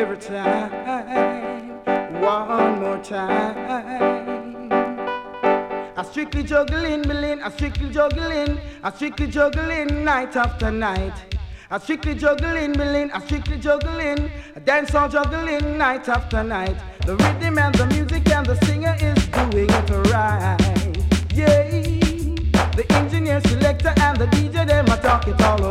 every time, one more time. I strictly juggling, Berlin, I strictly juggling night after night. I strictly juggling, Berlin, I strictly juggling, dance all juggling night after night. The rhythm and the music and the singer is doing it right. Yeah, the engineer, selector and the DJ, them a talk it all